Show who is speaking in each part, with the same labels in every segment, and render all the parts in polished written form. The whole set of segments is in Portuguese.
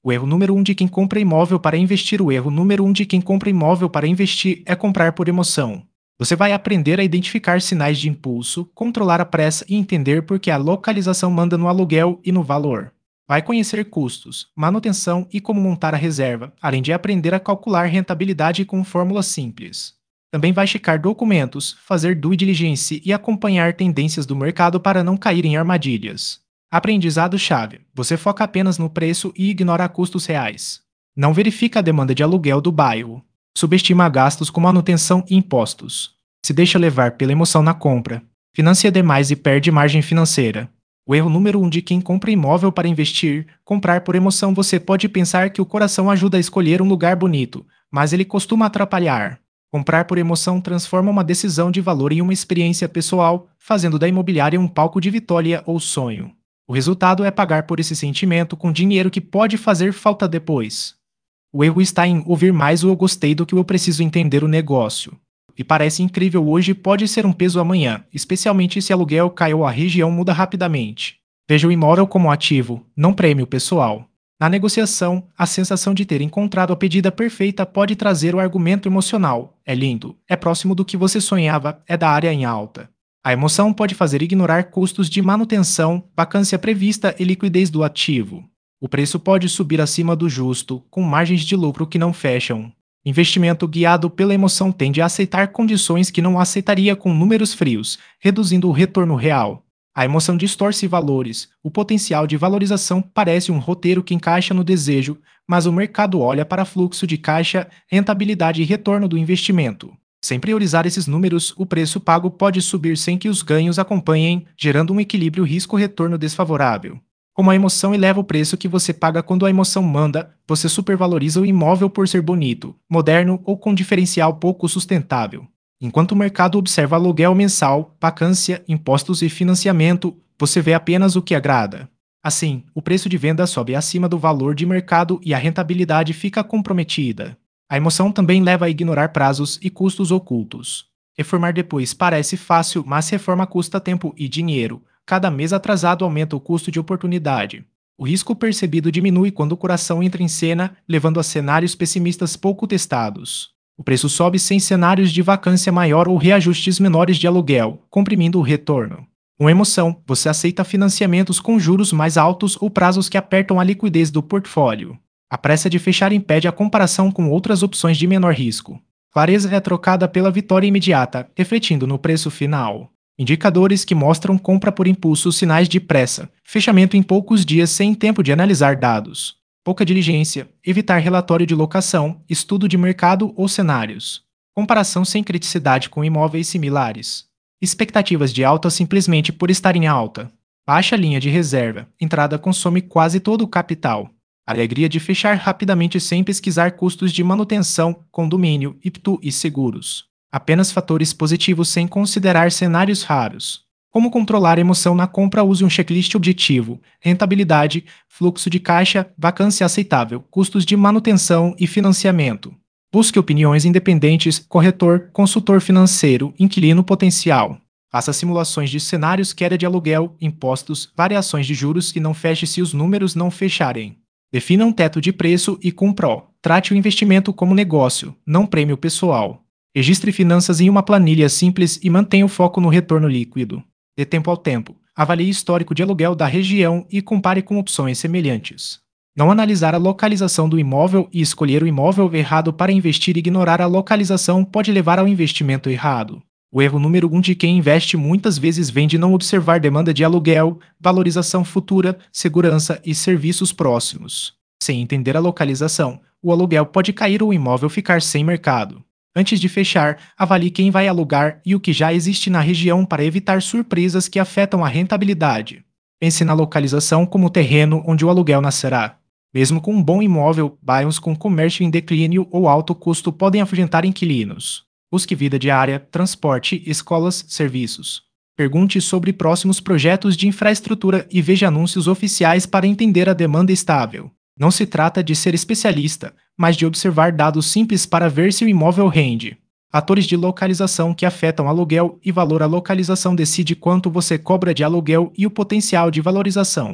Speaker 1: O erro número um de quem compra imóvel para investir. O erro número um de quem compra imóvel para investir é comprar por emoção. Você vai aprender a identificar sinais de impulso, controlar a pressa e entender por que a localização manda no aluguel e no valor. Vai conhecer custos, manutenção e como montar a reserva, além de aprender a calcular rentabilidade com fórmulas simples. Também vai checar documentos, fazer due diligence e acompanhar tendências do mercado para não cair em armadilhas. Aprendizado-chave: você foca apenas no preço e ignora custos reais. Não verifica a demanda de aluguel do bairro. Subestima gastos com manutenção e impostos. Se deixa levar pela emoção na compra. Financia demais e perde margem financeira. O erro número um de quem compra imóvel para investir: comprar por emoção. Você pode pensar que o coração ajuda a escolher um lugar bonito, mas ele costuma atrapalhar. Comprar por emoção transforma uma decisão de valor em uma experiência pessoal, fazendo da imobiliária um palco de vitória ou sonho. O resultado é pagar por esse sentimento com dinheiro que pode fazer falta depois. O erro está em ouvir mais o eu gostei do que o eu preciso entender o negócio. O que parece incrível hoje pode ser um peso amanhã, especialmente se aluguel cai ou a região muda rapidamente. Veja o imóvel como ativo, não prêmio pessoal. Na negociação, a sensação de ter encontrado a pedida perfeita pode trazer o argumento emocional. É lindo, é próximo do que você sonhava, é da área em alta. A emoção pode fazer ignorar custos de manutenção, vacância prevista e liquidez do ativo. O preço pode subir acima do justo, com margens de lucro que não fecham. Investimento guiado pela emoção tende a aceitar condições que não aceitaria com números frios, reduzindo o retorno real. A emoção distorce valores. O potencial de valorização parece um roteiro que encaixa no desejo, mas o mercado olha para fluxo de caixa, rentabilidade e retorno do investimento. Sem priorizar esses números, o preço pago pode subir sem que os ganhos acompanhem, gerando um equilíbrio risco-retorno desfavorável. Como a emoção eleva o preço que você paga quando a emoção manda, você supervaloriza o imóvel por ser bonito, moderno ou com diferencial pouco sustentável. Enquanto o mercado observa aluguel mensal, vacância, impostos e financiamento, você vê apenas o que agrada. Assim, o preço de venda sobe acima do valor de mercado e a rentabilidade fica comprometida. A emoção também leva a ignorar prazos e custos ocultos. Reformar depois parece fácil, mas reforma custa tempo e dinheiro. Cada mês atrasado aumenta o custo de oportunidade. O risco percebido diminui quando o coração entra em cena, levando a cenários pessimistas pouco testados. O preço sobe sem cenários de vacância maior ou reajustes menores de aluguel, comprimindo o retorno. Com emoção, você aceita financiamentos com juros mais altos ou prazos que apertam a liquidez do portfólio. A pressa de fechar impede a comparação com outras opções de menor risco. Clareza é trocada pela vitória imediata, refletindo no preço final. Indicadores que mostram compra por impulso, sinais de pressa, fechamento em poucos dias sem tempo de analisar dados. Pouca diligência, evitar relatório de locação, estudo de mercado ou cenários. Comparação sem criticidade com imóveis similares. Expectativas de alta simplesmente por estar em alta. Baixa linha de reserva, entrada consome quase todo o capital. Alegria de fechar rapidamente sem pesquisar custos de manutenção, condomínio, IPTU e seguros. Apenas fatores positivos sem considerar cenários raros. Como controlar a emoção na compra? Use um checklist objetivo: rentabilidade, fluxo de caixa, vacância aceitável, custos de manutenção e financiamento. Busque opiniões independentes, corretor, consultor financeiro, inquilino potencial. Faça simulações de cenários: queda de aluguel, impostos, variações de juros e não feche se os números não fecharem. Defina um teto de preço e cumpra. Trate o investimento como negócio, não prêmio pessoal. Registre finanças em uma planilha simples e mantenha o foco no retorno líquido. De tempo ao tempo, avalie histórico de aluguel da região e compare com opções semelhantes. Não analisar a localização do imóvel e escolher o imóvel errado para investir e ignorar a localização pode levar ao investimento errado. O erro número um de quem investe muitas vezes vem de não observar demanda de aluguel, valorização futura, segurança e serviços próximos. Sem entender a localização, o aluguel pode cair ou o imóvel ficar sem mercado. Antes de fechar, avalie quem vai alugar e o que já existe na região para evitar surpresas que afetam a rentabilidade. Pense na localização como o terreno onde o aluguel nascerá. Mesmo com um bom imóvel, bairros com comércio em declínio ou alto custo podem afugentar inquilinos. Busque vida diária, transporte, escolas, serviços. Pergunte sobre próximos projetos de infraestrutura e veja anúncios oficiais para entender a demanda estável. Não se trata de ser especialista, mas de observar dados simples para ver se o imóvel rende. Fatores de localização que afetam aluguel e valor. A localização decide quanto você cobra de aluguel e o potencial de valorização.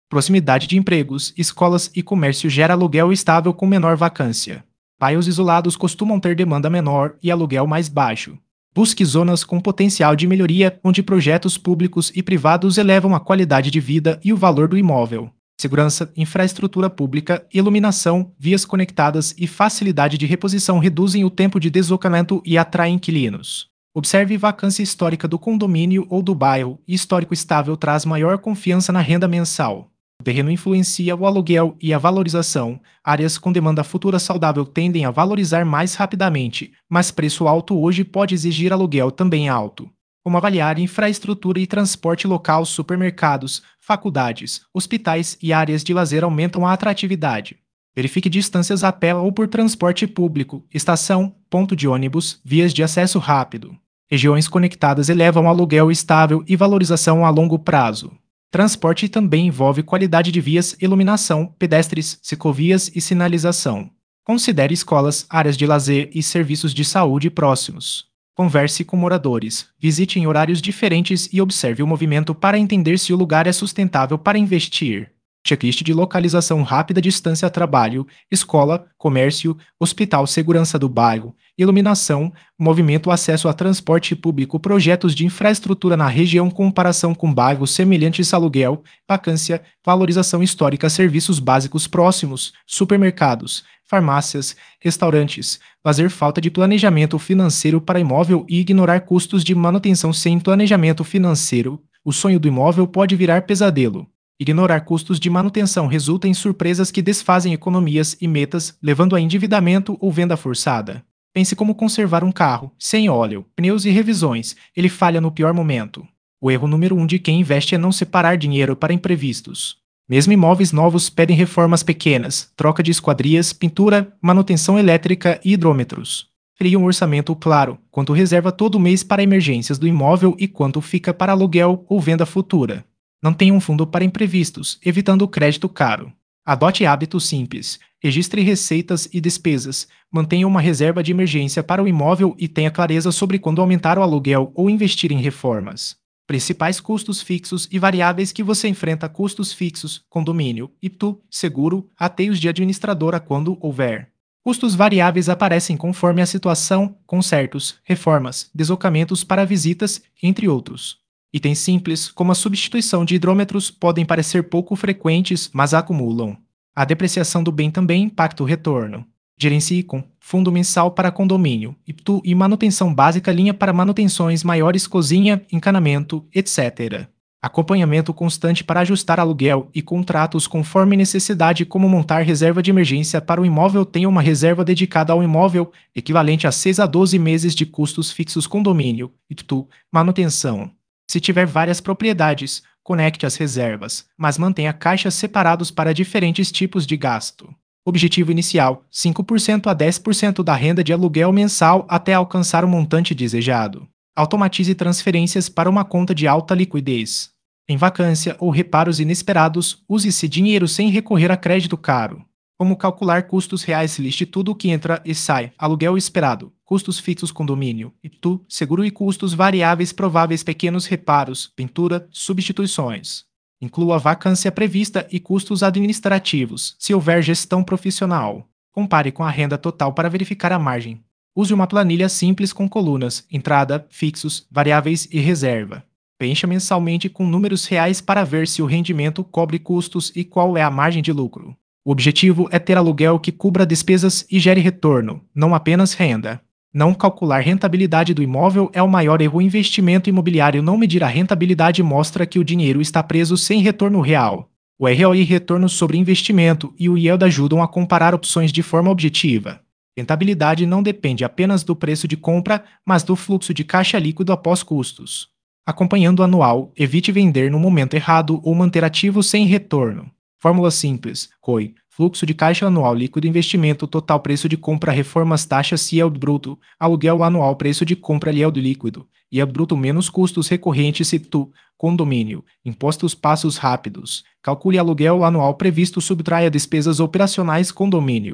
Speaker 1: Proximidade de empregos, escolas e comércio gera aluguel estável com menor vacância. Bairros isolados costumam ter demanda menor e aluguel mais baixo. Busque zonas com potencial de melhoria, onde projetos públicos e privados elevam a qualidade de vida e o valor do imóvel. Segurança, infraestrutura pública, iluminação, vias conectadas e facilidade de reposição reduzem o tempo de deslocamento e atraem inquilinos. Observe vacância histórica do condomínio ou do bairro, e histórico estável traz maior confiança na renda mensal. O terreno influencia o aluguel e a valorização. Áreas com demanda futura saudável tendem a valorizar mais rapidamente, mas preço alto hoje pode exigir aluguel também alto. Como avaliar infraestrutura e transporte local, supermercados, faculdades, hospitais e áreas de lazer aumentam a atratividade. Verifique distâncias a pé ou por transporte público, estação, ponto de ônibus, vias de acesso rápido. Regiões conectadas elevam aluguel estável e valorização a longo prazo. Transporte também envolve qualidade de vias, iluminação, pedestres, ciclovias e sinalização. Considere escolas, áreas de lazer e serviços de saúde próximos. Converse com moradores, visite em horários diferentes e observe o movimento para entender se o lugar é sustentável para investir. Checklist de localização rápida, distância a trabalho, escola, comércio, hospital, segurança do bairro, iluminação, movimento, acesso a transporte público, projetos de infraestrutura na região, comparação com bairros semelhantes, aluguel, vacância, valorização histórica, serviços básicos próximos, supermercados, farmácias, restaurantes, fazer falta de planejamento financeiro para imóvel e ignorar custos de manutenção sem planejamento financeiro. O sonho do imóvel pode virar pesadelo. Ignorar custos de manutenção resulta em surpresas que desfazem economias e metas, levando a endividamento ou venda forçada. Pense como conservar um carro, sem óleo, pneus e revisões, ele falha no pior momento. O erro número 1 de quem investe é não separar dinheiro para imprevistos. Mesmo imóveis novos pedem reformas pequenas, troca de esquadrias, pintura, manutenção elétrica e hidrômetros. Crie um orçamento claro, quanto reserva todo mês para emergências do imóvel e quanto fica para aluguel ou venda futura. Não tenha um fundo para imprevistos, evitando o crédito caro. Adote hábitos simples. Registre receitas e despesas. Mantenha uma reserva de emergência para o imóvel e tenha clareza sobre quando aumentar o aluguel ou investir em reformas. Principais custos fixos e variáveis que você enfrenta: custos fixos, condomínio, IPTU, seguro, rateios de administradora quando houver. Custos variáveis aparecem conforme a situação, consertos, reformas, deslocamentos para visitas, entre outros. Itens simples, como a substituição de hidrômetros, podem parecer pouco frequentes, mas acumulam. A depreciação do bem também impacta o retorno. Gerencie com fundo mensal para condomínio, IPTU e manutenção básica, linha para manutenções maiores, cozinha, encanamento, etc. Acompanhamento constante para ajustar aluguel e contratos conforme necessidade, como montar reserva de emergência para o imóvel. Tenha uma reserva dedicada ao imóvel, equivalente a 6 a 12 meses de custos fixos, condomínio, IPTU, manutenção. Se tiver várias propriedades, conecte as reservas, mas mantenha caixas separados para diferentes tipos de gasto. Objetivo inicial: 5% a 10% da renda de aluguel mensal até alcançar o montante desejado. Automatize transferências para uma conta de alta liquidez. Em vacância ou reparos inesperados, use esse dinheiro sem recorrer a crédito caro. Como calcular custos reais? Liste tudo o que entra e sai: aluguel esperado, custos fixos, condomínio, IPTU, seguro e custos variáveis prováveis, pequenos reparos, pintura, substituições. Inclua a vacância prevista e custos administrativos, se houver gestão profissional. Compare com a renda total para verificar a margem. Use uma planilha simples com colunas, entrada, fixos, variáveis e reserva. Preencha mensalmente com números reais para ver se o rendimento cobre custos e qual é a margem de lucro. O objetivo é ter aluguel que cubra despesas e gere retorno, não apenas renda. Não calcular rentabilidade do imóvel é o maior erro. O investimento imobiliário não medir a rentabilidade mostra que o dinheiro está preso sem retorno real. O ROI, retorno sobre investimento, e o yield ajudam a comparar opções de forma objetiva. Rentabilidade não depende apenas do preço de compra, mas do fluxo de caixa líquido após custos. Acompanhando o anual, evite vender no momento errado ou manter ativo sem retorno. Fórmula simples: ROI, fluxo de caixa anual líquido, investimento total, preço de compra, reformas, taxas, yield bruto, aluguel anual, preço de compra, yield líquido, yield bruto menos custos recorrentes, IPTU, condomínio, impostos. Passos rápidos: calcule aluguel anual previsto, subtraia despesas operacionais, condomínio,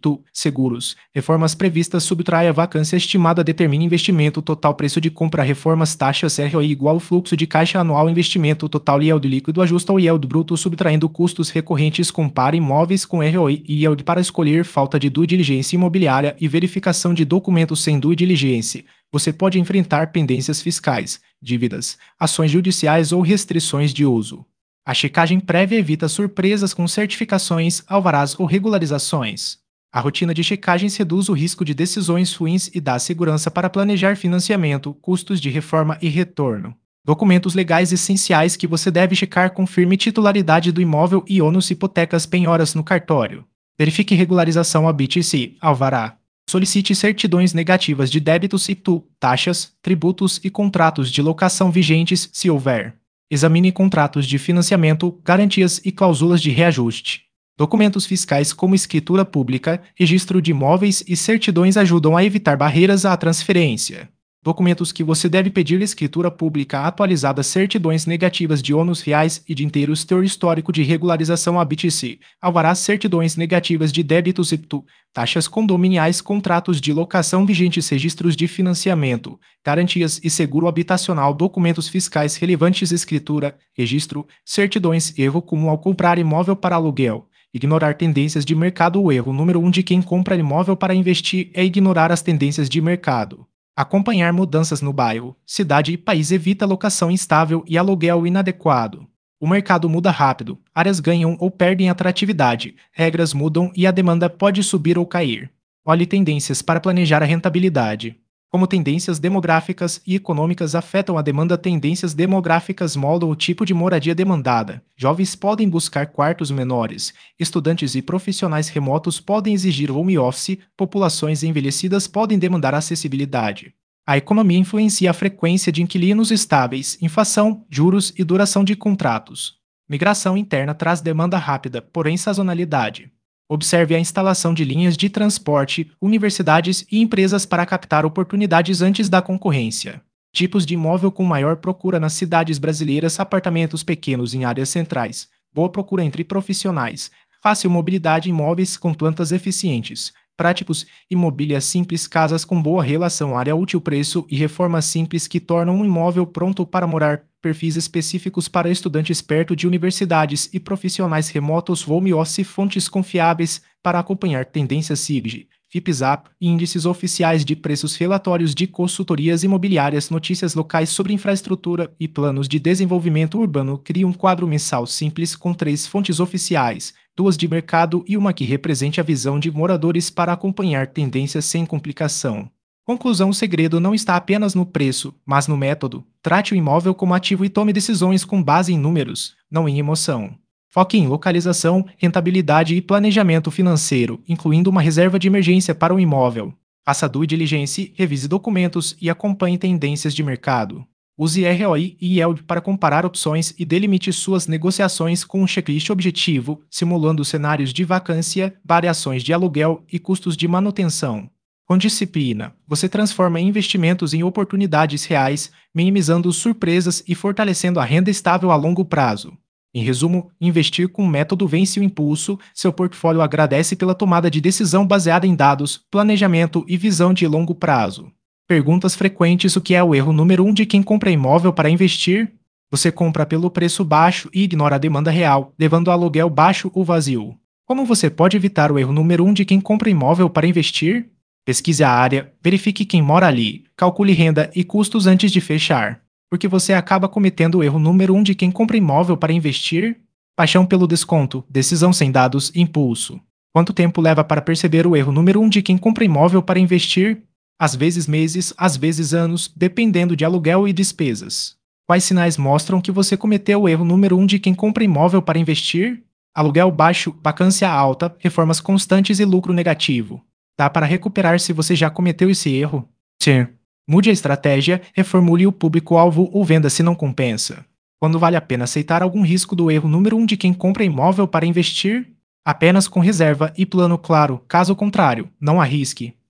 Speaker 1: IPTU, seguros, reformas previstas subtrai a vacância estimada determina investimento total preço de compra reformas taxas ROI igual fluxo de caixa anual investimento total yield líquido ajusta ao yield bruto subtraindo custos recorrentes compara imóveis com ROI e yield para escolher falta de due diligência imobiliária e verificação de documentos sem due diligência. Você pode enfrentar pendências fiscais, dívidas, ações judiciais ou restrições de uso. A checagem prévia evita surpresas com certificações, alvarás ou regularizações. A rotina de checagens reduz o risco de decisões ruins e dá segurança para planejar financiamento, custos de reforma e retorno. Documentos legais essenciais que você deve checar confirme titularidade do imóvel e ônus hipotecas penhoras no cartório. Verifique regularização ABIT-C, alvará. Solicite certidões negativas de débitos IPTU, taxas, tributos e contratos de locação vigentes, se houver. Examine contratos de financiamento, garantias e cláusulas de reajuste. Documentos fiscais como escritura pública, registro de imóveis e certidões ajudam a evitar barreiras à transferência. Documentos que você deve pedir escritura pública atualizada certidões negativas de ônus reais e de inteiros teor histórico de regularização ABIT-C, alvarás certidões negativas de débitos IPTU, taxas condominiais contratos de locação vigentes registros de financiamento, garantias e seguro habitacional documentos fiscais relevantes escritura, registro, certidões erro comum ao comprar imóvel para aluguel. Ignorar tendências de mercado. O erro número 1 de quem compra imóvel para investir é ignorar as tendências de mercado. Acompanhar mudanças no bairro, cidade e país evita locação instável e aluguel inadequado. O mercado muda rápido, áreas ganham ou perdem atratividade, regras mudam e a demanda pode subir ou cair. Olhe tendências para planejar a rentabilidade. Como tendências demográficas e econômicas afetam a demanda, tendências demográficas moldam o tipo de moradia demandada. Jovens podem buscar quartos menores, estudantes e profissionais remotos podem exigir home office, populações envelhecidas podem demandar acessibilidade. A economia influencia a frequência de inquilinos estáveis, inflação, juros e duração de contratos. Migração interna traz demanda rápida, porém sazonalidade. Observe a instalação de linhas de transporte, universidades e empresas para captar oportunidades antes da concorrência. Tipos de imóvel com maior procura nas cidades brasileiras: apartamentos pequenos em áreas centrais, boa procura entre profissionais, fácil mobilidade, imóveis com plantas eficientes, práticos, imóveis simples, casas com boa relação área útil preço e reformas simples que tornam um imóvel pronto para morar, perfis específicos para estudantes perto de universidades e profissionais remotos, home office, fontes confiáveis para acompanhar tendências SIG, FIPZAP e índices oficiais de preços, relatórios de consultorias imobiliárias, notícias locais sobre infraestrutura e planos de desenvolvimento urbano. Crie um quadro mensal simples com 3 fontes oficiais, 2 de mercado e uma que represente a visão de moradores para acompanhar tendências sem complicação. Conclusão: o segredo não está apenas no preço, mas no método. Trate o imóvel como ativo e tome decisões com base em números, não em emoção. Foque em localização, rentabilidade e planejamento financeiro, incluindo uma reserva de emergência para o imóvel. Faça due diligence, revise documentos e acompanhe tendências de mercado. Use ROI e yield para comparar opções e delimite suas negociações com um checklist objetivo, simulando cenários de vacância, variações de aluguel e custos de manutenção. Com disciplina, você transforma investimentos em oportunidades reais, minimizando surpresas e fortalecendo a renda estável a longo prazo. Em resumo, investir com método vence o impulso, seu portfólio agradece pela tomada de decisão baseada em dados, planejamento e visão de longo prazo. Perguntas frequentes: o que é o erro número 1 de quem compra imóvel para investir? Você compra pelo preço baixo e ignora a demanda real, levando ao aluguel baixo ou vazio. Como você pode evitar o erro número 1 de quem compra imóvel para investir? Pesquise a área, verifique quem mora ali, calcule renda e custos antes de fechar. Porque você acaba cometendo o erro número 1 de quem compra imóvel para investir? Paixão pelo desconto, decisão sem dados, impulso. Quanto tempo leva para perceber o erro número 1 de quem compra imóvel para investir? Às vezes meses, às vezes anos, dependendo de aluguel e despesas. Quais sinais mostram que você cometeu o erro número 1 de quem compra imóvel para investir? Aluguel baixo, vacância alta, reformas constantes e lucro negativo. Dá para recuperar se você já cometeu esse erro? Sim. Mude a estratégia, reformule o público-alvo ou venda se não compensa. Quando vale a pena aceitar algum risco do erro número 1 de quem compra imóvel para investir? Apenas com reserva e plano claro, caso contrário, não arrisque.